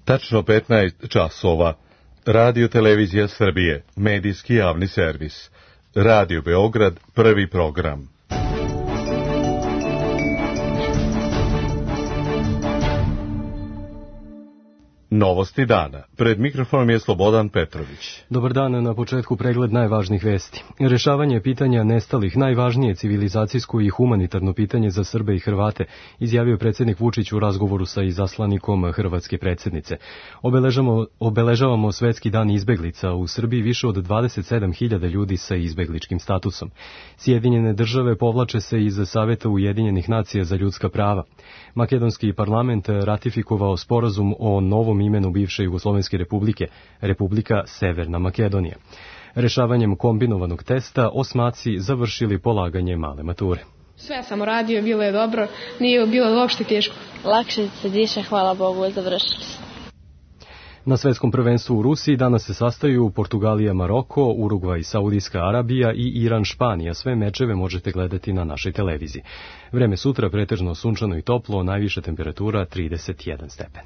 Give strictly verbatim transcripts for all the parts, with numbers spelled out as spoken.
Tačno petnaest časova. Radio Televizija Srbije, medijski javni servis. Radio Beograd, prvi program. Novosti dana. Pred mikrofonom je Slobodan Petrović. Dobar dan, na početku pregled najvažnijih vesti. Rešavanje pitanja nestalih najvažnije civilizacijsko i humanitarno pitanje za Srbe i Hrvate, izjavio predsjednik Vučić u razgovoru sa izaslanikom hrvatske predsjednice. Obeležamo, obeležavamo Svetski dan izbeglica. U Srbiji više od dvadeset sedam hiljada ljudi sa izbegličkim statusom. Sjedinjene države povlače se iz Saveta Ujedinjenih nacija za ljudska prava. Makedonski parlament ratifikovao sporazum o novom imenu bivše Jugoslovenske republike, Republika Severna Makedonija. Rešavanjem kombinovanog testa osmaci završili polaganje male mature. Sve sam uradio, bilo je dobro, nije bilo uopšte teško. Lakše se diše, hvala Bogu, završili smo. Na svetskom prvenstvu u Rusiji danas se sastaju Portugalija, Maroko, Urugvaj, Saudijska Arabija i Iran, Španija. Sve mečeve možete gledati na našoj televiziji. Vreme sutra pretežno sunčano i toplo, najviša temperatura trideset jedan stepen.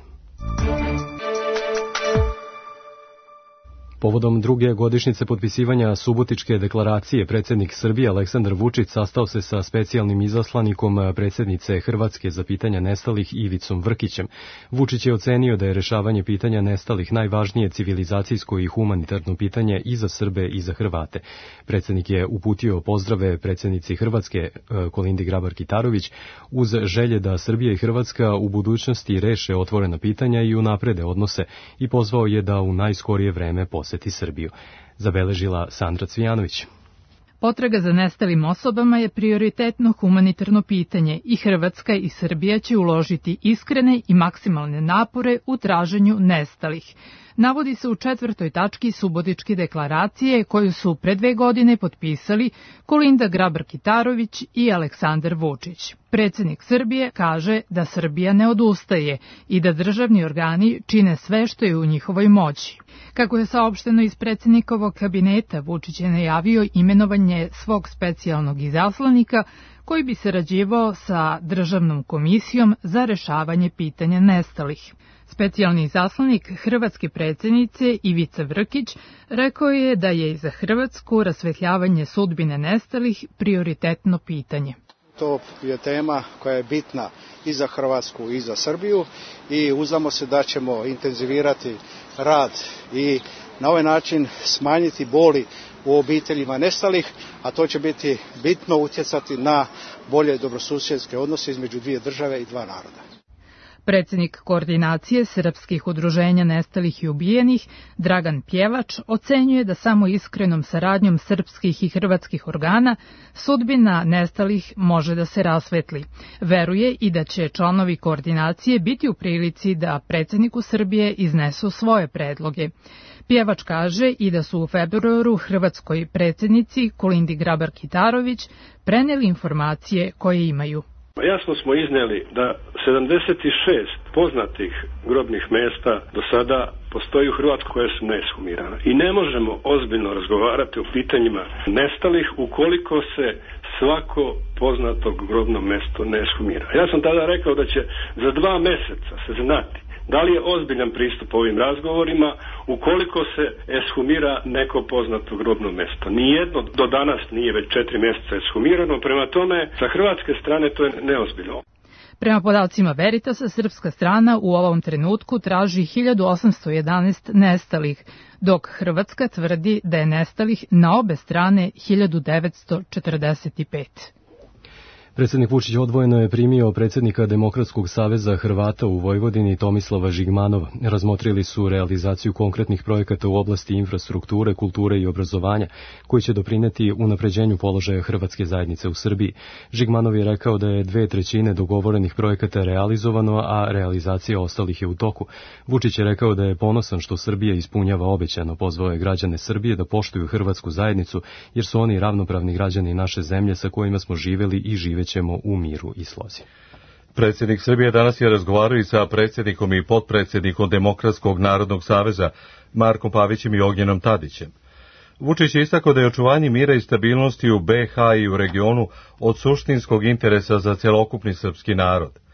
Povodom druge godišnjice potpisivanja Subotičke deklaracije, predsjednik Srbije Aleksandar Vučić sastao se sa specijalnim izaslanikom predsjednice Hrvatske za pitanja nestalih Ivicom Vrkićem. Vučić je ocenio da je rešavanje pitanja nestalih najvažnije civilizacijsko i humanitarno pitanje i za Srbe i za Hrvate. Predsjednik je uputio pozdrave predsjednici Hrvatske Kolindi Grabar-Kitarović uz želje da Srbija i Hrvatska u budućnosti reše otvorena pitanja i unaprede odnose i pozvao je da u najskorije vreme poseti Srbiju, zabeležila Sandra Cvijanović. Potraga za nestalim osobama je prioritetno humanitarno pitanje i Hrvatska i Srbija će uložiti iskrene i maksimalne napore u traženju nestalih. Navodi se u četvrtoj tački Subotičke deklaracije koju su pre dve godine potpisali Kolinda Grabar-Kitarović i Aleksandar Vučić. Predsjednik Srbije kaže da Srbija ne odustaje i da državni organi čine sve što je u njihovoj moći. Kako je saopšteno iz predsjednikovog kabineta, Vučić je najavio imenovanje svog specijalnog izaslanika koji bi sarađivao sa Državnom komisijom za rešavanje pitanja nestalih. Specijalni izaslanik hrvatske predsjednice Ivica Vrkić rekao je da je za Hrvatsku rasvetljavanje sudbine nestalih prioritetno pitanje. To je tema koja je bitna i za Hrvatsku i za Srbiju i uzdamo se da ćemo intenzivirati rad i na ovaj način smanjiti boli u obiteljima nestalih, a to će biti bitno utjecati na bolje dobrosusjedske odnose između dvije države i dva naroda. Predsjednik koordinacije srpskih udruženja nestalih i ubijenih, Dragan Pjevač, ocenjuje da samo iskrenom saradnjom srpskih i hrvatskih organa sudbina nestalih može da se rasvetli. Veruje i da će članovi koordinacije biti u prilici da predsjedniku Srbije iznesu svoje predloge. Pjevač kaže i da su u februaru hrvatskoj predsjednici Kolindi Grabar-Kitarović preneli informacije koje imaju. Jasno smo iznijeli da sedamdeset šest poznatih grobnih mjesta do sada postoji u Hrvatskoj koje su neeshumirana. I ne možemo ozbiljno razgovarati o pitanjima nestalih ukoliko se svako poznato grobno mjesto ne eshumira. Ja sam tada rekao da će za dva mjeseca se znati da li je ozbiljan pristup ovim razgovorima ukoliko se eshumira neko poznato grobno mjesto. Nijedno do danas nije već četiri mjeseca eshumirano, prema tome sa hrvatske strane to je neozbiljno. Prema podacima Veritasa, srpska strana u ovom trenutku traži hiljadu osamsto jedanaest nestalih, dok Hrvatska tvrdi da je nestalih na obe strane hiljadu devetsto četrdeset pet. Predsjednik Vučić odvojeno je primio predsjednika Demokratskog saveza Hrvata u Vojvodini Tomislava Žigmanova. Razmotrili su realizaciju konkretnih projekata u oblasti infrastrukture, kulture i obrazovanja, koji će doprineti unapređenju položaja hrvatske zajednice u Srbiji. Žigmanov je rekao da je dve trećine dogovorenih projekata realizovano, a realizacija ostalih je u toku. Vučić je rekao da je ponosan što Srbija ispunjava obećano. Pozvao je građane Srbije da poštuju hrvatsku zajednicu, jer su oni ravnopravni građani naše zemlje sa kojima smo živeli i živeći ćemo u miru i slozi. Predsjednik Srbije danas je razgovarao i sa predsjednikom i potpredsjednikom Demokratskog narodnog saveza Markom Pavićem i Ognjenom Tadićem. Vučić je istakao da je očuvanje mira i stabilnosti u be ha i u regionu od suštinskog interesa za celokupni srpski narod.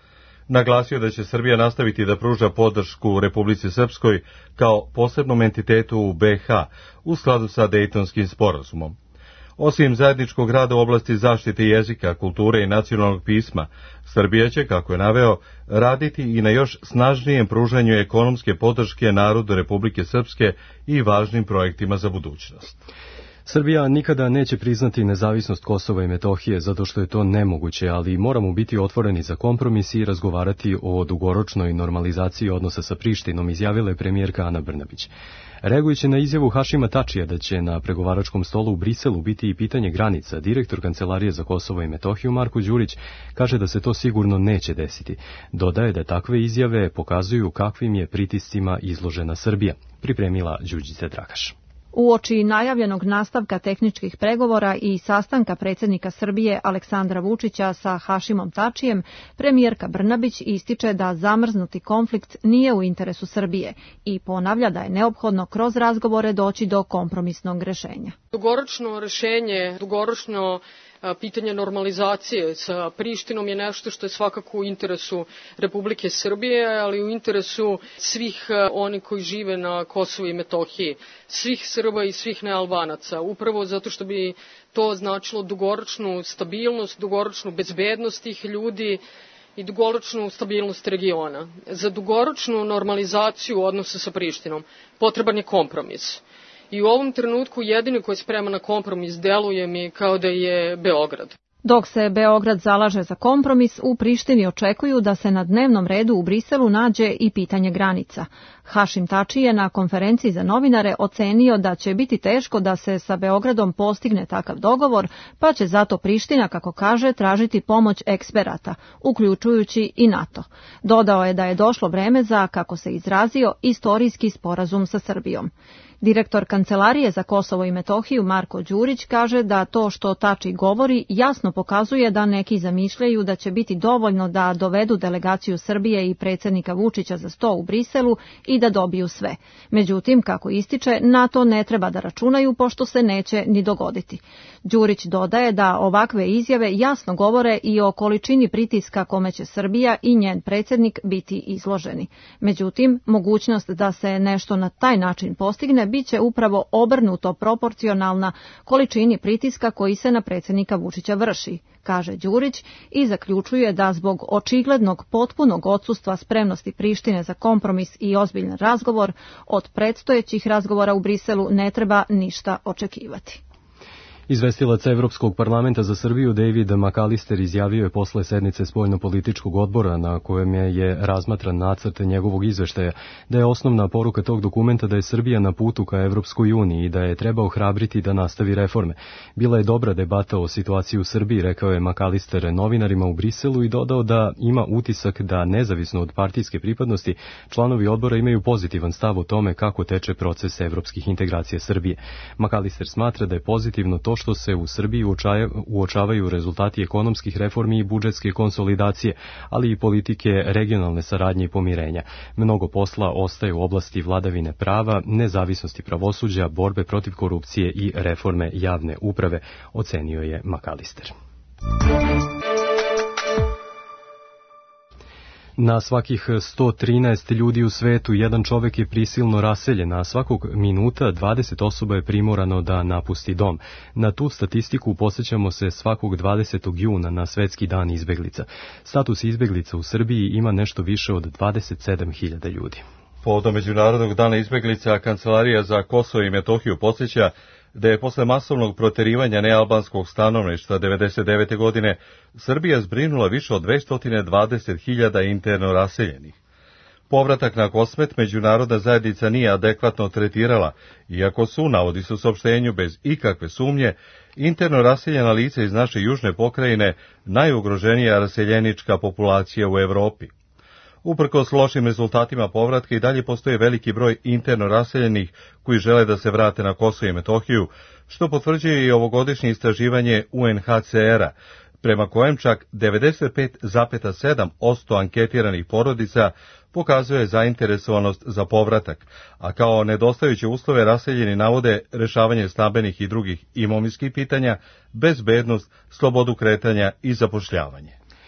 Naglasio da će Srbija nastaviti da pruža podršku Republici Srpskoj kao posebnom entitetu u B iH u skladu sa Dejtonskim sporazumom. Osim zajedničkog rada u oblasti zaštite jezika, kulture i nacionalnog pisma, Srbija će, kako je naveo, raditi i na još snažnijem pružanju ekonomske podrške narodu Republike Srpske i važnim projektima za budućnost. Srbija nikada neće priznati nezavisnost Kosova i Metohije zato što je to nemoguće, ali moramo biti otvoreni za kompromis i razgovarati o dugoročnoj normalizaciji odnosa sa Prištinom, izjavila je premijerka Ana Brnabić. Reagujući na izjavu Hašima Tačija da će na pregovaračkom stolu u Briselu biti i pitanje granica, direktor Kancelarije za Kosovo i Metohiju Marko Đurić kaže da se to sigurno neće desiti. Dodaje da takve izjave pokazuju kakvim je pritiscima izložena Srbija, pripremila Đurđica Dragaš. Uoči najavljenog nastavka tehničkih pregovora i sastanka predsjednika Srbije Aleksandra Vučića sa Hašimom Tačijem, premijerka Brnabić ističe da zamrznuti konflikt nije u interesu Srbije i ponavlja da je neophodno kroz razgovore doći do kompromisnog rješenja. Dugoročno rješenje, dugoročno pitanje normalizacije sa Prištinom je nešto što je svakako u interesu Republike Srbije, ali u interesu svih onih koji žive na Kosovu i Metohiji, svih Srba i svih nealbanaca, upravo zato što bi to značilo dugoročnu stabilnost, dugoročnu bezbednost tih ljudi i dugoročnu stabilnost regiona. Za dugoročnu normalizaciju odnosa sa Prištinom potreban je kompromis. I u ovom trenutku jedini koji je spreman na kompromis deluje mi kao da je Beograd. Dok se Beograd zalaže za kompromis, u Prištini očekuju da se na dnevnom redu u Briselu nađe i pitanje granica. Hašim Tači je na konferenciji za novinare ocenio da će biti teško da se sa Beogradom postigne takav dogovor, pa će zato Priština, kako kaže, tražiti pomoć eksperata, uključujući i NATO. Dodao je da je došlo vreme za, kako se izrazio, istorijski sporazum sa Srbijom. Direktor Kancelarije za Kosovo i Metohiju Marko Đurić kaže da to što Tači govori jasno pokazuje da neki zamišljaju da će biti dovoljno da dovedu delegaciju Srbije i predsjednika Vučića za sto u Briselu i da dobiju sve. Međutim, kako ističe, na to ne treba da računaju pošto se neće ni dogoditi. Đurić dodaje da ovakve izjave jasno govore i o količini pritiska kome će Srbija i njen predsjednik biti izloženi. Međutim, mogućnost da se nešto na taj način postigne bit će upravo obrnuto proporcionalna količini pritiska koji se na predsjednika Vučića vrši, kaže Đurić i zaključuje da zbog očiglednog potpunog odsustva spremnosti Prištine za kompromis i ozbiljan razgovor, od predstojećih razgovora u Briselu ne treba ništa očekivati. Izvestilac Evropskog parlamenta za Srbiju David McAllister izjavio je posle sednice spoljnopolitičkog odbora na kojem je razmatran nacrt njegovog izveštaja da je osnovna poruka tog dokumenta da je Srbija na putu ka Evropskoj uniji i da je treba ohrabriti da nastavi reforme. Bila je dobra debata o situaciji u Srbiji, rekao je McAllister novinarima u Briselu i dodao da ima utisak da nezavisno od partijske pripadnosti članovi odbora imaju pozitivan stav o tome kako teče proces evropskih integracija Srbije. McAllister smatra da je pozitivno to što se u Srbiji uočavaju rezultati ekonomskih reformi i budžetske konsolidacije, ali i politike regionalne saradnje i pomirenja. Mnogo posla ostaje u oblasti vladavine prava, nezavisnosti pravosuđa, borbe protiv korupcije i reforme javne uprave, ocenio je McAllister. Na svakih sto trinaest ljudi u svetu jedan čovek je prisilno raseljen, a svakog minuta dvadeset osoba je primorano da napusti dom. Na tu statistiku podsjećamo se svakog dvadesetog juna na Svetski dan izbeglica. Status izbeglica u Srbiji ima nešto više od dvadeset sedam hiljada ljudi. Povodom Međunarodnog dana izbeglica, Kancelarija za Kosovo i Metohiju podsjeća da je posle masovnog proterivanja nealbanskog stanovništva devedeset devete. godine Srbija zbrinula više od dvesta dvadeset hiljada interno raseljenih. Povratak na Kosmet međunarodna zajednica nije adekvatno tretirala, iako su, navodi se u saopštenju bez ikakve sumnje, interno raseljena lica iz naše južne pokrajine najugroženija raseljenička populacija u Evropi. Uprkos lošim rezultatima povratka i dalje postoji veliki broj interno raseljenih koji žele da se vrate na Kosovo i Metohiju, što potvrđuje i ovogodišnje istraživanje U N H C R-a, prema kojem čak devedeset pet zarez sedam posto anketiranih porodica pokazuje zainteresovanost za povratak, a kao nedostajuće uslove raseljeni navode rešavanje stambenih i drugih imovinskih pitanja, bezbednost, slobodu kretanja i zapošljavanje.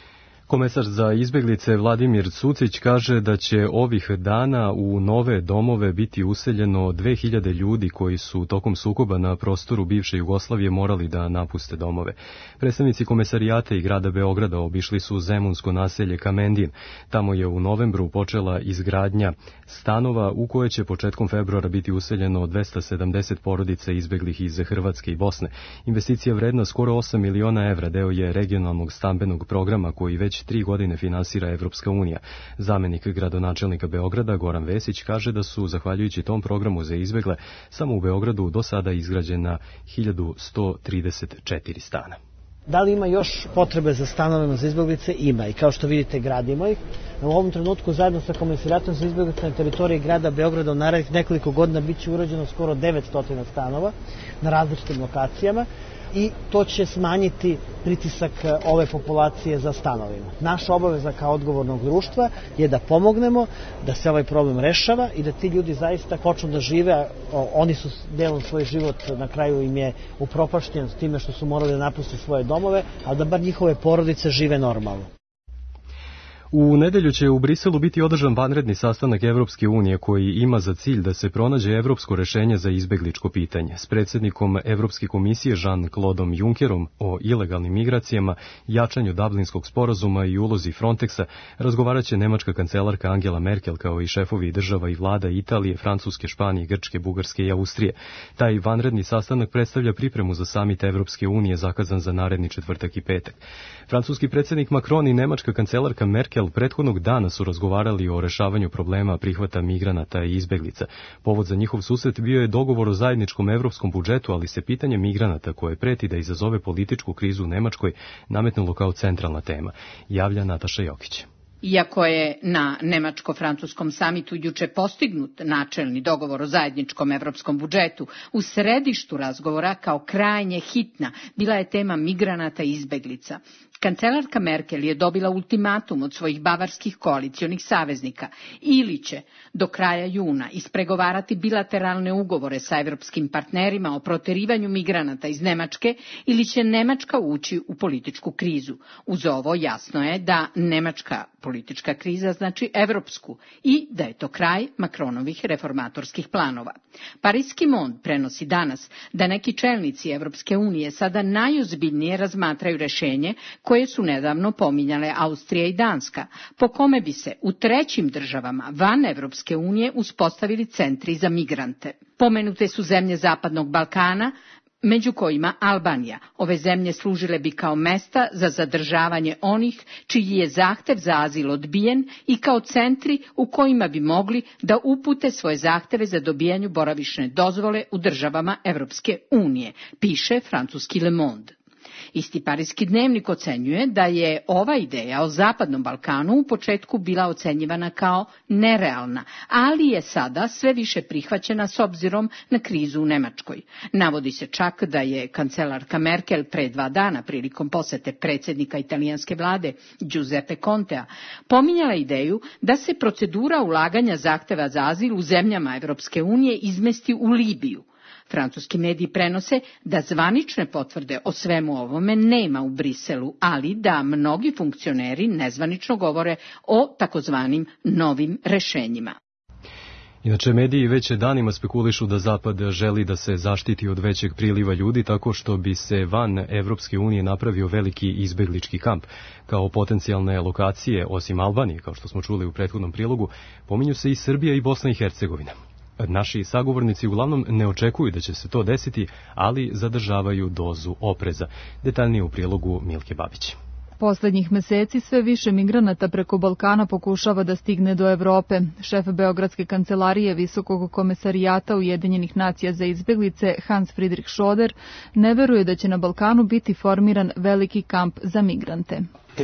Komesar za izbeglice Vladimir Cucić kaže da će ovih dana u nove domove biti useljeno dve hiljade ljudi koji su tokom sukoba na prostoru bivše Jugoslavije morali da napuste domove. Predstavnici komesarijata i grada Beograda obišli su zemunsko naselje Kamendin. Tamo je u novembru počela izgradnja stanova u koje će početkom februara biti useljeno dvesta sedamdeset porodica izbeglih iz Hrvatske i Bosne. Investicija vredna skoro osam miliona evra deo je regionalnog stambenog programa koji već tri godine finansira Evropska unija. Zamenik gradonačelnika Beograda Goran Vesić kaže da su, zahvaljujući tom programu za izbegle, samo u Beogradu do sada izgrađena hiljadu sto trideset četiri stana. Da li ima još potrebe za stanovima za izbeglice? Ima, i kao što vidite gradimo ih. U ovom trenutku zajedno sa Komesarijatom za izbeglice na teritoriji grada Beograda u narednih nekoliko godina biće urađeno skoro devetsto stanova na različitim lokacijama i to će smanjiti pritisak ove populacije za stanovima. Naša obaveza kao odgovornog društva je da pomognemo da se ovaj problem rešava i da ti ljudi zaista počnu da žive. Oni su delom svoj život, na kraju im je upropašten s time što su morali da napuste svoje domove, ali da bar njihove porodice žive normalno. U nedelju će u Briselu biti održan vanredni sastanak Evropske unije koji ima za cilj da se pronađe evropsko rešenje za izbegličko pitanje. S predsjednikom Evropske komisije Jean-Claudeom Junckerom o ilegalnim migracijama, jačanju Dublinskog sporazuma i ulozi Frontexa razgovarat će nemačka kancelarka Angela Merkel kao i šefovi država i vlada Italije, Francuske, Španije, Grčke, Bugarske i Austrije. Taj vanredni sastanak predstavlja pripremu za samit Evropske unije zakazan za naredni četvrtak i petak. Francuski predsjednik Macron i nemačka kancelarka Merkel prethodnog dana su razgovarali o rešavanju problema prihvata migranata i izbeglica. Povod za njihov susret bio je dogovor o zajedničkom evropskom budžetu, ali se pitanje migranata koje preti da izazove političku krizu u Nemačkoj nametnulo kao centralna tema, javlja Nataša Jokić. Iako je na nemačko-francuskom samitu juče postignut načelni dogovor o zajedničkom evropskom budžetu, u središtu razgovora kao krajnje hitna bila je tema migranata i izbeglica. Kancelarka Merkel je dobila ultimatum od svojih bavarskih koalicionih saveznika. Ili će do kraja juna ispregovarati bilateralne ugovore sa evropskim partnerima o proterivanju migranata iz Nemačke, ili će Nemačka ući u političku krizu. Uz ovo jasno je da nemačka politička kriza znači evropsku i da je to kraj Macronovih reformatorskih planova. Parijski Monde prenosi danas da neki čelnici Evropske unije sada najozbiljnije razmatraju rešenje koje su nedavno pominjale Austrija i Danska, po kome bi se u trećim državama van Evropske unije uspostavili centri za migrante. Pomenute su zemlje Zapadnog Balkana, među kojima Albanija. Ove zemlje služile bi kao mesta za zadržavanje onih čiji je zahtev za azil odbijen i kao centri u kojima bi mogli da upute svoje zahteve za dobijanju boravišne dozvole u državama Evropske unije, piše francuski Le Monde. Isti parijski dnevnik ocenjuje da je ova ideja o Zapadnom Balkanu u početku bila ocenjivana kao nerealna, ali je sada sve više prihvaćena s obzirom na krizu u Nemačkoj. Navodi se čak da je kancelarka Merkel pre dva dana prilikom posete predsjednika italijanske vlade Giuseppe Contea pominjala ideju da se procedura ulaganja zahteva za azil u zemljama Evropske unije izmesti u Libiju. Francuski mediji prenose da zvanične potvrde o svemu ovome nema u Briselu, ali da mnogi funkcioneri nezvanično govore o takozvanim novim rešenjima. Inače, mediji već danima spekulišu da Zapad želi da se zaštiti od većeg priliva ljudi tako što bi se van Evropske unije napravio veliki izbeglički kamp. Kao potencijalne lokacije, osim Albanije, kao što smo čuli u prethodnom prilogu, pominju se i Srbija i Bosna i Hercegovina. Naši sagovornici uglavnom ne očekuju da će se to desiti, ali zadržavaju dozu opreza. Detaljnije u prilogu Milke Babić. Poslednjih meseci sve više migranata preko Balkana pokušava da stigne do Evrope. Šef Beogradske kancelarije Visokog komesarijata Ujedinjenih nacija za izbeglice Hans Friedrich Schoder ne veruje da će na Balkanu biti formiran veliki kamp za migrante.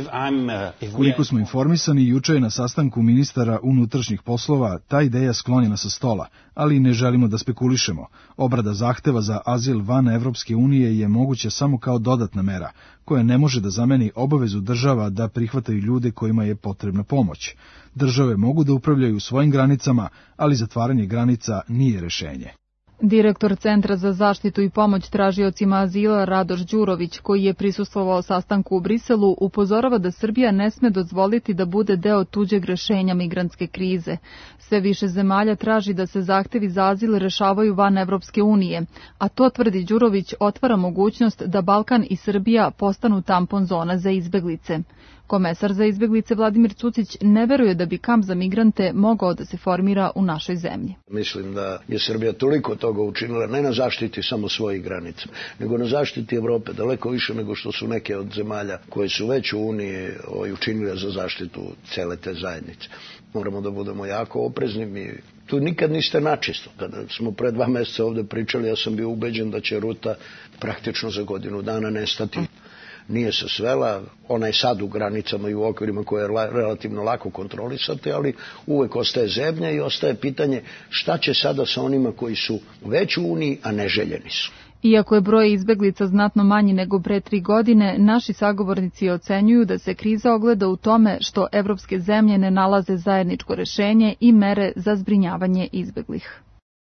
Koliko smo informisani, juče je na sastanku ministara unutrašnjih poslova ta ideja sklonjena sa stola, ali ne želimo da spekulišemo. Obrada zahteva za azil van Evropske unije je moguća samo kao dodatna mera, koja ne može da zameni obavezu država da prihvataju ljude kojima je potrebna pomoć. Države mogu da upravljaju svojim granicama, ali zatvaranje granica nije rešenje. Direktor Centra za zaštitu i pomoć tražiocima azila Radoš Đurović, koji je prisustvovao sastanku u Briselu, upozorava da Srbija ne sme dozvoliti da bude deo tuđeg rešenja migrantske krize. Sve više zemalja traži da se zahtevi za azil rešavaju van Evropske unije, a to, tvrdi Đurović, otvara mogućnost da Balkan i Srbija postanu tampon zona za izbeglice. Komesar za izbeglice Vladimir Cucić ne veruje da bi kamp za migrante mogao da se formira u našoj zemlji. Mislim da je Srbija toliko toga učinila, ne na zaštiti samo svojih granica, nego na zaštiti Evrope, daleko više nego što su neke od zemalja koje su već u Uniji učinile za zaštitu cele te zajednice. Moramo da budemo jako oprezni. Mi tu nikad niste načisto. Kada smo pre dva meseca ovde pričali, ja sam bio ubeđen da će ruta praktično za godinu dana nestati. Nije se svela, ona je sad u granicama i u okvirima koje je relativno lako kontrolisati, ali uvek ostaje zebnja i ostaje pitanje šta će sada sa onima koji su već u Uniji, a neželjeni su. Iako je broj izbeglica znatno manji nego pre tri godine, naši sagovornici ocenjuju da se kriza ogleda u tome što evropske zemlje ne nalaze zajedničko rešenje i mere za zbrinjavanje izbeglih.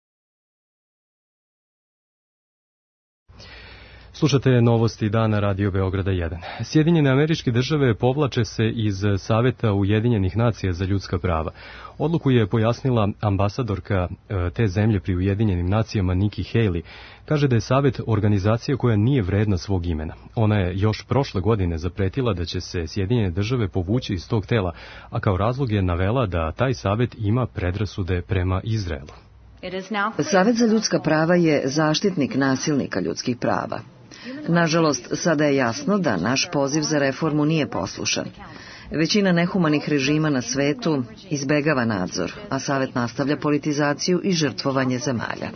Slušate novosti dana Radio Beograda jedan. Sjedinjene Američke Države povlače se iz Saveta Ujedinjenih nacija za ljudska prava. Odluku je pojasnila ambasadorka te zemlje pri Ujedinjenim nacijama Nikki Haley. Kaže da je Savet organizacija koja nije vredna svog imena. Ona je još prošle godine zapretila da će se Sjedinjene Države povući iz tog tela, a kao razlog je navela da taj Savet ima predrasude prema Izraelu. Savet za ljudska prava je zaštitnik nasilnika ljudskih prava. Nažalost, sada je jasno da naš poziv za reformu nije poslušan. Većina nehumanih režima na svetu izbegava nadzor, a Savet nastavlja politizaciju i žrtvovanje zemalja.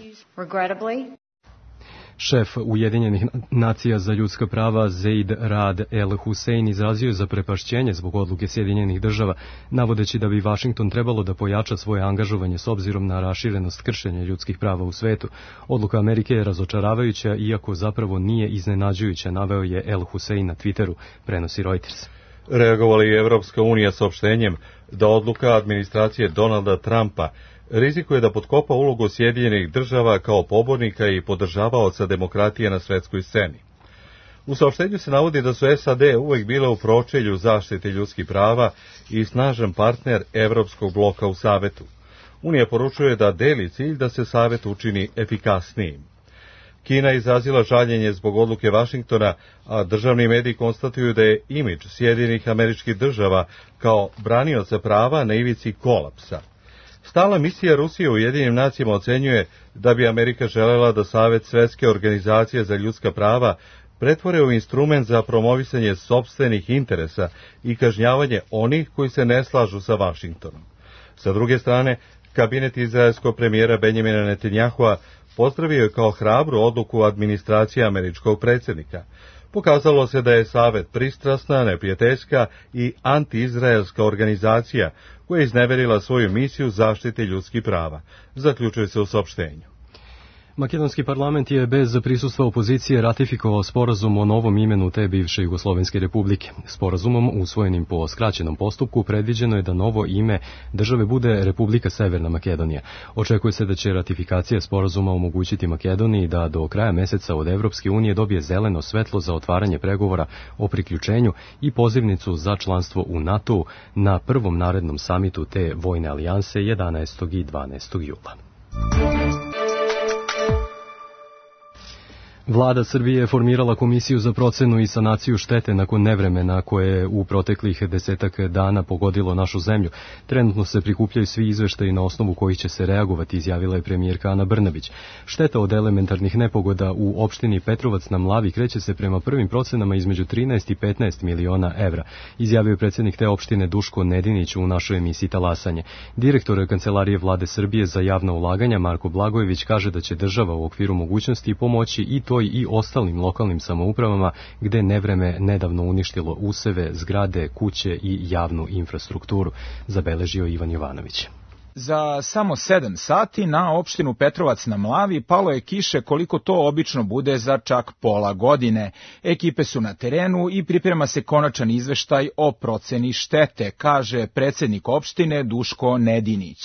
Šef Ujedinjenih nacija za ljudska prava Zeid Rad El Hussein izrazio je zaprepašćenje zbog odluke Sjedinjenih država, navodeći da bi Vašington trebalo da pojača svoje angažovanje s obzirom na raširenost kršenja ljudskih prava u svetu. Odluka Amerike je razočaravajuća, iako zapravo nije iznenađujuća, naveo je El Hussein na Twitteru, prenosi Reuters. Reagovala je Evropska unija saopštenjem da odluka administracije Donalda Trumpa rizikuje da potkopa ulogu Sjedinjenih država kao pobornika i podržavaoca demokratije na svetskoj sceni. U saopštenju se navodi da su S A D uvek bile u pročelju zaštite ljudskih prava i snažan partner Evropskog bloka u Savetu. Unija poručuje da deli cilj da se Savet učini efikasnijim. Kina je izrazila žaljenje zbog odluke Vašingtona, a državni mediji konstatuju da je imidž Sjedinjenih Američkih Država kao branioca prava na ivici kolapsa. Stalna misija Rusije u Ujedinjenim nacijama ocenjuje da bi Amerika želela da Savet Svetske organizacije za ljudska prava pretvore u instrument za promovisanje sopstvenih interesa i kažnjavanje onih koji se ne slažu sa Vašingtonom. Sa druge strane, kabinet izraelskog premijera Benjamina Netanjahua pozdravio je kao hrabru odluku administracije američkog predsjednika. Pokazalo se da je Savet pristrasna, neprijateljska i anti-izraelska organizacija koja je izneverila svoju misiju zaštite ljudskih prava, zaključuje se u saopštenju. Makedonski parlament je bez prisustva opozicije ratifikovao sporazum o novom imenu te bivše Jugoslovenske republike. Sporazumom, usvojenim po skraćenom postupku, predviđeno je da novo ime države bude Republika Severna Makedonija. Očekuje se da će ratifikacija sporazuma omogućiti Makedoniji da do kraja meseca od Evropske unije dobije zeleno svetlo za otvaranje pregovora o priključenju i pozivnicu za članstvo u NATO na prvom narednom samitu te vojne alijanse jedanaestog i dvanaestog jula. Vlada Srbije je formirala komisiju za procenu i sanaciju štete nakon nevremena koje je u proteklih desetak dana pogodilo našu zemlju. Trenutno se prikupljaju svi izveštaji na osnovu kojih će se reagovati, izjavila je premijerka Ana Brnabić. Šteta od elementarnih nepogoda u opštini Petrovac na Mlavi kreće se prema prvim procenama između trinaest i petnaest miliona evra, izjavio je predsjednik te opštine Duško Nedinić u našoj emisiji Talasanje. Direktor Kancelarije Vlade Srbije za javna ulaganja Marko Blagojević kaže da će država u okviru mogućnosti pomoći i toj i ostalim lokalnim samoupravama gde nevreme nedavno uništilo useve, zgrade, kuće i javnu infrastrukturu, zabeležio Ivan Jovanović. Za samo sedam sati na opštinu Petrovac na Mlavi palo je kiše koliko to obično bude za čak pola godine. Ekipe su na terenu i priprema se konačan izveštaj o proceni štete, kaže predsjednik opštine Duško Nedinić.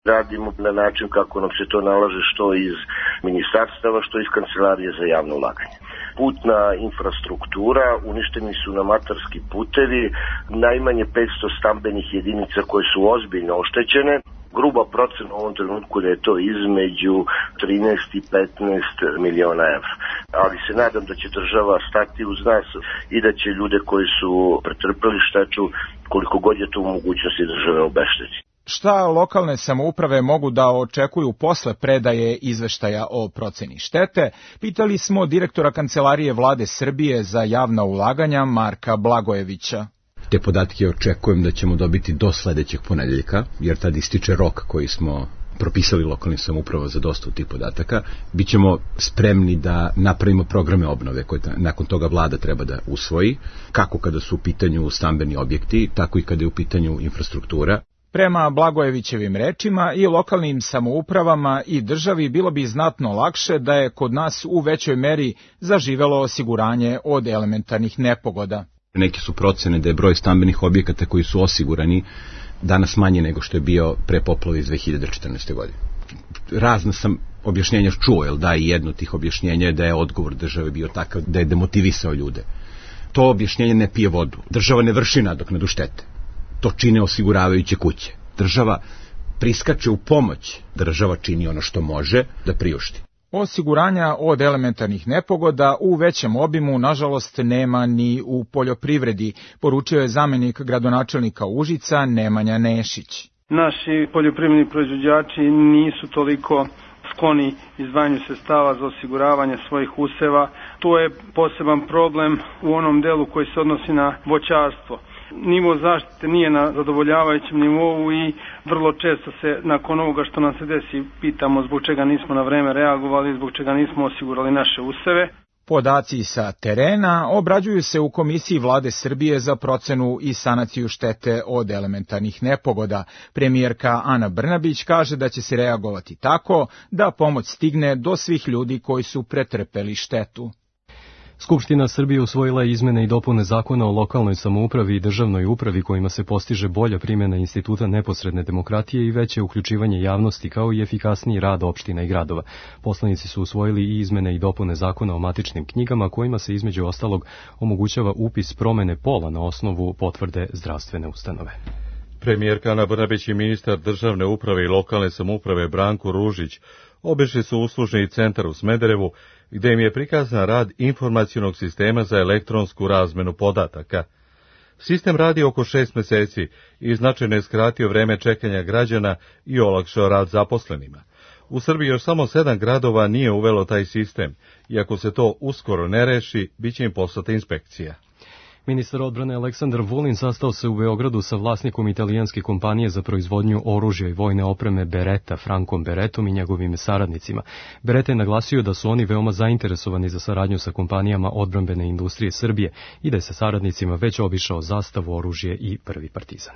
Radimo na način kako nam se to nalaže, što iz ministarstava, što iz Kancelarije za javno ulaganje. Putna infrastruktura, uništeni su nam atarski putevi, najmanje petsto stambenih jedinica koje su ozbiljno oštećene. Gruba procena u ovom trenutku da je to između trinaest i petnaest miliona evra. Ali se nadam da će država stati uz nas i da će ljude koji su pretrpeli štetu, koliko god je to u mogućnosti države, obeštetiti. Šta lokalne samouprave mogu da očekuju posle predaje izveštaja o proceni štete, pitali smo direktora Kancelarije Vlade Srbije za javna ulaganja Marka Blagojevića. Te podatke očekujem da ćemo dobiti do sledećeg ponedeljka, jer tad ističe rok koji smo propisali lokalnim samouprava za dostavu tih podataka. Bićemo spremni da napravimo programe obnove koje nakon toga vlada treba da usvoji, kako kada su u pitanju stambeni objekti, tako i kada je u pitanju infrastruktura. Prema Blagojevićevim rečima, i lokalnim samoupravama i državi bilo bi znatno lakše da je kod nas u većoj meri zaživelo osiguranje od elementarnih nepogoda. Neke su procene da je broj stambenih objekata koji su osigurani danas manje nego što je bio pre poplave iz dve hiljade četrnaeste. godine. Razna sam objašnjenja čuo, jel da, i jedno od tih objašnjenja je da je odgovor države bio takav da je demotivisao ljude. To objašnjenje ne pije vodu. Država ne vrši nadoknadu štete. To čine osiguravajuće kuće. Država priskače u pomoć. Država čini ono što može da priušti. Osiguranja od elementarnih nepogoda u većem obimu, nažalost, nema ni u poljoprivredi, poručio je zamenik gradonačelnika Užica Nemanja Nešić. Naši poljoprivredni proizvođači nisu toliko skloni izdvajanju sredstava za osiguravanje svojih useva. Tu je poseban problem u onom delu koji se odnosi na voćarstvo. Nivo zaštite nije na zadovoljavajućem nivou i vrlo često se nakon ovoga što nam se desi pitamo zbog čega nismo na vreme reagovali, zbog čega nismo osigurali naše useve. Podaci sa terena obrađuju se u Komisiji Vlade Srbije za procenu i sanaciju štete od elementarnih nepogoda. Premijerka Ana Brnabić kaže da će se reagovati tako da pomoć stigne do svih ljudi koji su pretrpeli štetu. Skupština Srbije usvojila je izmene i dopune zakona o lokalnoj samoupravi i državnoj upravi kojima se postiže bolja primjena instituta neposredne demokratije i veće uključivanje javnosti kao i efikasniji rad opština i gradova. Poslanici su usvojili i izmene i dopune zakona o matičnim knjigama kojima se između ostalog omogućava upis promene pola na osnovu potvrde zdravstvene ustanove. Premijerka Ana Brnabić i ministar državne uprave i lokalne samouprave Branko Ružić obišli su uslužni centar u Smederevu, gde im je prikazan rad informacionog sistema za elektronsku razmenu podataka. Sistem radi oko šest meseci i značajno je skratio vreme čekanja građana i olakšao rad zaposlenima. U Srbiji još samo sedam gradova nije uvelo taj sistem, i ako se to uskoro ne reši, bit će im poslata inspekcija. Ministar odbrane Aleksandar Vulin sastao se u Beogradu sa vlasnikom italijanske kompanije za proizvodnju oružja i vojne opreme Beretta, Frankom Berettom i njegovim saradnicima. Beretta je naglasio da su oni veoma zainteresovani za saradnju sa kompanijama odbrambene industrije Srbije i da je sa saradnicima već obišao Zastavu, oružje i Prvi partizan.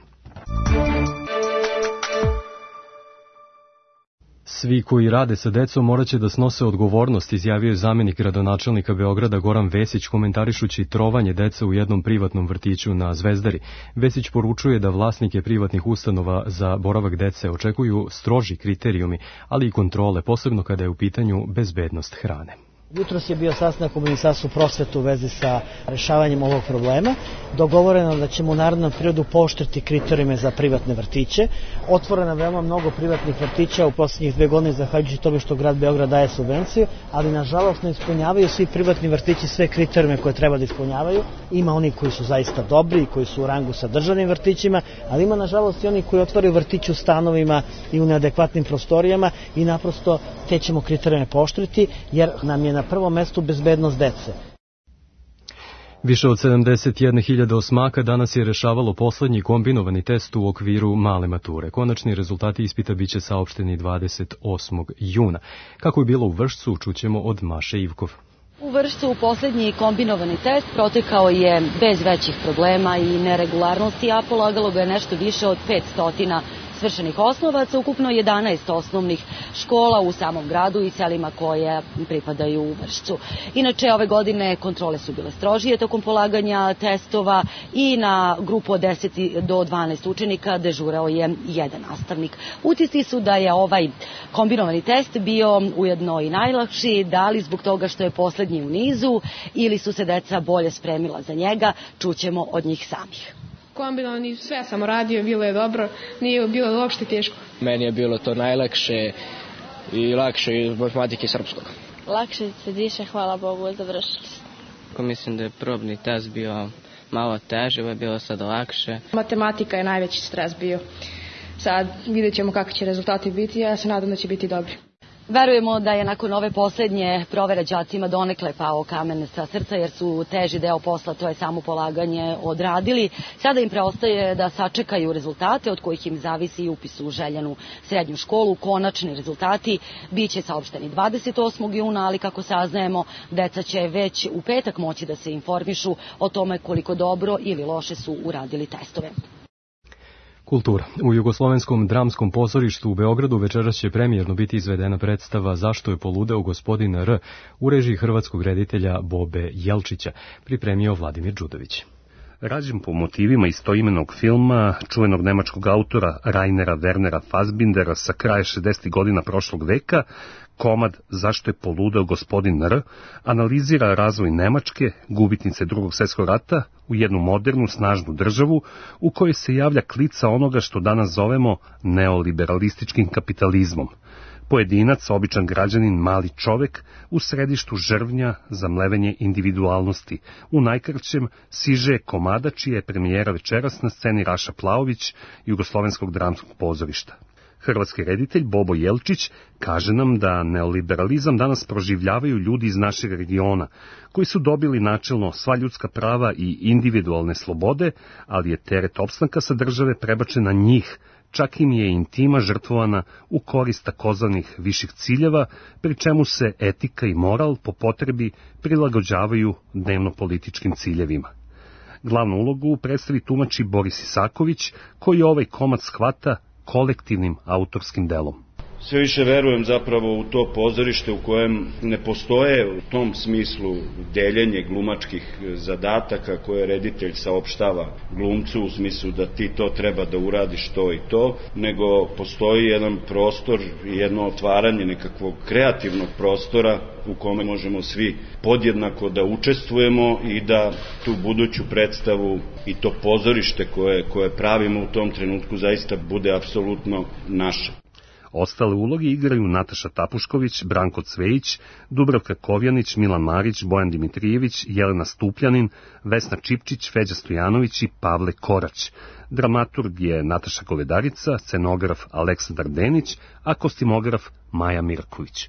Svi koji rade sa decom moraće da snose odgovornost, izjavio je zamenik gradonačelnika Beograda Goran Vesić komentarišući trovanje dece u jednom privatnom vrtiću na Zvezdari. Vesić poručuje da vlasnike privatnih ustanova za boravak dece očekuju stroži kriterijumi, ali i kontrole, posebno kada je u pitanju bezbednost hrane. Jutros je bio sastanak u Ministarstvu prosvete u vezi sa rešavanjem ovog problema. Dogovoreno da ćemo u narednom periodu pooštriti kriterijume za privatne vrtiće. Otvoreno veoma mnogo privatnih vrtića u poslednjih dve godine, zahvaljujući tome što grad Beograd daje subvenciju, ali nažalost ne ispunjavaju svi privatni vrtići sve kriterijume koje treba da ispunjavaju. Ima oni koji su zaista dobri i koji su u rangu sa državnim vrtićima, ali ima nažalost i oni koji otvaraju vrtiće u stanovima i u neadekvatnim prostorijama i naprosto te ćemo kriterijume pooštriti, jer nam je na prvom mestu bezbednost dece. Više od sedamdeset jedne hiljade osmaka danas je rešavalo poslednji kombinovani test u okviru male mature. Konačni rezultati ispita biće saopšteni dvadeset osmog juna. Kako je bilo u Vršcu, čućemo od Maše Ivkov. U Vršcu poslednji kombinovani test protekao je bez većih problema i neregularnosti, a polagalo ga je nešto više od petsto svršenih osnovaca, ukupno jedanaest osnovnih škola u samom gradu i selima koje pripadaju u Vršcu. Inače, ove godine kontrole su bile strožije tokom polaganja testova i na grupu od deset do dvanaest učenika dežurao je jedan nastavnik. Utisci su da je ovaj kombinovani test bio ujedno i najlakši, da li zbog toga što je poslednji u nizu ili su se deca bolje spremila za njega, čućemo od njih samih. Kombinovani sve sam radio, bilo je dobro, nije bilo uopšte teško. Meni je bilo to najlakše i lakše iz matematike i srpskog. Lakše se diše, hvala Bogu, završili smo. Mislim da je probni test bio malo teže, je bilo sad lakše. Matematika je najveći stres bio. Sad vidjet ćemo kakvi će rezultati biti, ja se nadam da će biti dobri. Verujemo da je nakon ove poslednje provere đacima donekle pao kamen sa srca, jer su teži deo posla, to je samo polaganje, odradili. Sada im preostaje da sačekaju rezultate od kojih im zavisi upis u željenu srednju školu. Konačni rezultati biće saopšteni dvadeset osmog juna, ali kako saznajemo, deca će već u petak moći da se informišu o tome koliko dobro ili loše su uradili testove. Kultura. U Jugoslovenskom dramskom pozorištu u Beogradu večeras će premijerno biti izvedena predstava Zašto je poludeo gospodin R u režiji hrvatskog reditelja Bobe Jelčića, pripremio Vladimir Đudović. Rađen po motivima istoimenog filma čuvenog nemačkog autora Rainera Wernera Fassbindera sa kraja šezdesetih godina prošlog veka, komad Zašto je poludeo gospodin R analizira razvoj Nemačke, gubitnice Drugog svjetskog rata, u jednu modernu, snažnu državu u kojoj se javlja klica onoga što danas zovemo neoliberalističkim kapitalizmom. Pojedinac, običan građanin, mali čovek, u središtu žrvnja za mlevenje individualnosti. U najkraćem siže komada čija je premijera večeras na sceni Raša Plaović, Jugoslovenskog dramskog pozorišta. Hrvatski reditelj Bobo Jelčić kaže nam da neoliberalizam danas proživljavaju ljudi iz našeg regiona, koji su dobili načelno sva ljudska prava i individualne slobode, ali je teret opstanka sa države prebačen na njih, čak im je intima žrtvovana u korist takozvanih viših ciljeva, pri čemu se etika i moral po potrebi prilagođavaju dnevno-političkim ciljevima. Glavnu ulogu u predstavi tumači Boris Isaković, koji ovaj komad shvata kolektivnim autorskim delom. Sve više verujem zapravo u to pozorište u kojem ne postoje u tom smislu deljenje glumačkih zadataka koje reditelj saopštava glumcu u smislu da ti to treba da uradiš to i to, nego postoji jedan prostor i jedno otvaranje nekakvog kreativnog prostora u kome možemo svi podjednako da učestvujemo i da tu buduću predstavu i to pozorište koje, koje pravimo u tom trenutku zaista bude apsolutno naše. Ostale uloge igraju Nataša Tapušković, Branko Cvejić, Dubravka Kovjanić, Milan Marić, Bojan Dimitrijević, Jelena Stupljanin, Vesna Čipčić, Feđa Stojanović i Pavle Korać. Dramaturg je Nataša Govedarica, scenograf Aleksandar Denić, a kostimograf Maja Mirković.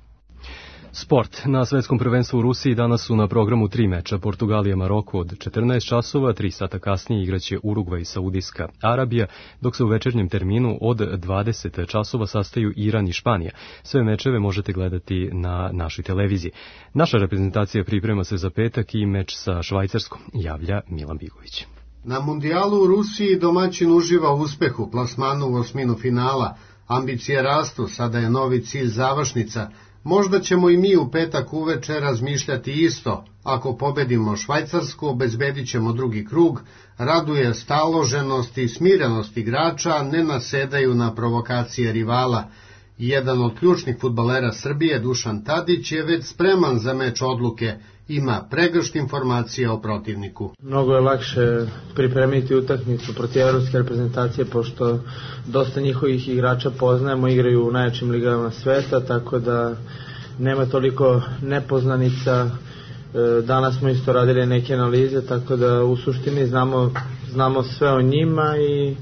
Sport. Na svetskom prvenstvu u Rusiji danas su na programu tri meča. Portugalija Maroko od četrnaest časova, tri sata kasnije igraće Urugvaj i Saudijska Arabija, dok se u večernjem terminu od dvadeset časova sastaju Iran i Španija. Sve mečeve možete gledati na našoj televiziji. Naša reprezentacija priprema se za petak i meč sa Švajcarskom, javlja Milan Bigović. Na mundijalu u Rusiji domaćin uživa uspehu, plasmanu u osminu finala. Ambicije rastu, sada je novi cilj završnica. Možda ćemo i mi u petak uveče razmišljati isto. Ako pobedimo Švajcarsku, obezbedit ćemo drugi krug. Raduje staloženost i smirenost igrača, ne nasedaju na provokacije rivala. Jedan od ključnih fudbalera Srbije, Dušan Tadić, je već spreman za meč odluke. Ima pregršt informacija o protivniku. Mnogo je lakše pripremiti utakmicu protiv evropske reprezentacije, pošto dosta njihovih igrača poznajemo, igraju u najjačim ligama sveta, tako da nema toliko nepoznanica. Danas smo isto radili neke analize, tako da u suštini znamo, znamo sve o njima i,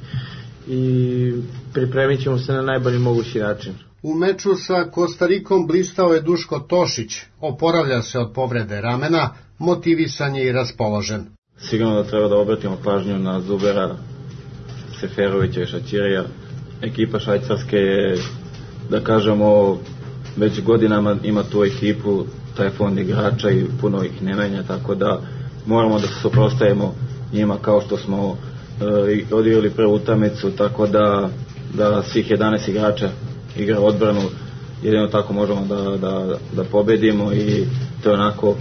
i pripremit ćemo se na najbolji mogući način. U meču sa Kostarikom blistao je Duško Tošić, oporavlja se od povrede ramena, motivisan je i raspoložen. Sigurno da treba da obratimo pažnju na Zubera, Seferovića i Šaćirija. Ekipa Švajcarske je, da kažemo, već godinama ima tu ekipu, taj fond igrača i puno ih ne menja, tako da moramo da se suprotstavimo njima kao što smo e, odigrali prvu utakmicu, tako da da svih jedanaest igrača igra odbranu, jedino tako možemo da, da, da pobedimo i to je onako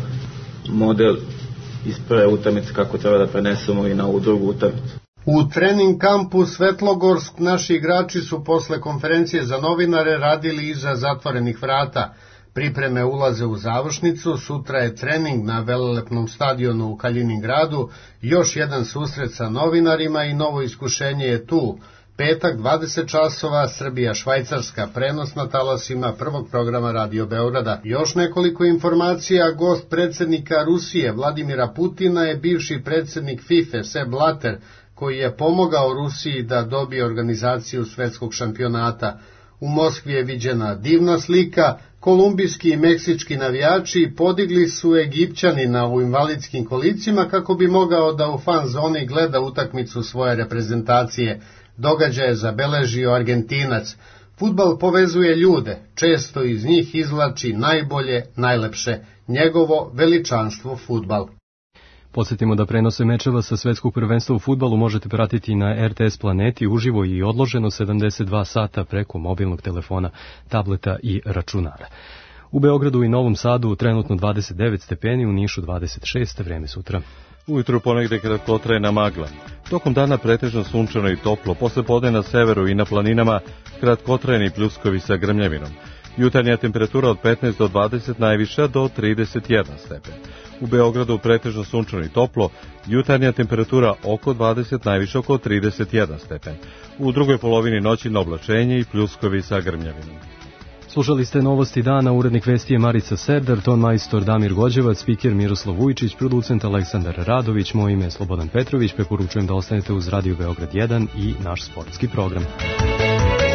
model iz prve utakmice kako treba da prenesemo i na ovu drugu utakmicu. U trening kampu Svetlogorsk naši igrači su posle konferencije za novinare radili iza zatvorenih vrata. Pripreme ulaze u završnicu, sutra je trening na velelepnom stadionu u Kaliningradu, još jedan susret sa novinarima i novo iskušenje je tu. Petak, dvadeset časova, Srbija-Švajcarska, prenos na talasima prvog programa Radio Beograda. Još nekoliko informacija, gost predsjednika Rusije Vladimira Putina je bivši predsjednik FIFA Sepp Blatter, koji je pomogao Rusiji da dobije organizaciju svetskog šampionata. U Moskvi je viđena divna slika, kolumbijski i meksički navijači podigli su Egipćanina u invalidskim kolicima kako bi mogao da u fan zoni gleda utakmicu svoje reprezentacije. Događaj je zabeležio Argentinac. Fudbal povezuje ljude, često iz njih izvlači najbolje, najlepše. Njegovo veličanstvo fudbal. Podsjetimo da prenose mečeva sa svetskog prvenstva u fudbalu možete pratiti na R T S Planeti uživo i odloženo sedamdeset dva sata preko mobilnog telefona, tableta i računara. U Beogradu i Novom Sadu trenutno dvadeset devet stepeni, u Nišu dvadeset šest, vreme sutra. Ujutru ponegde kratkotrajna magla. Tokom dana pretežno sunčano i toplo, posle podne na severu i na planinama kratkotrajni pljuskovi sa grmljavinom. Jutarnja temperatura od petnaest do dvadeset, najviša do trideset jedan stepen. U Beogradu pretežno sunčano i toplo, jutarnja temperatura oko dvadeset, najviša oko trideset jedan stepen. U drugoj polovini noći na oblačenje i pljuskovi sa grmljavinom. Slušali ste novosti dana, urednik vesti je Marica Serdar, ton majstor Damir Gođevac, spiker Miroslav Vujčić, producent Aleksandar Radović, moje ime je Slobodan Petrović, preporučujem da ostanete uz Radio Beograd jedan i naš sportski program.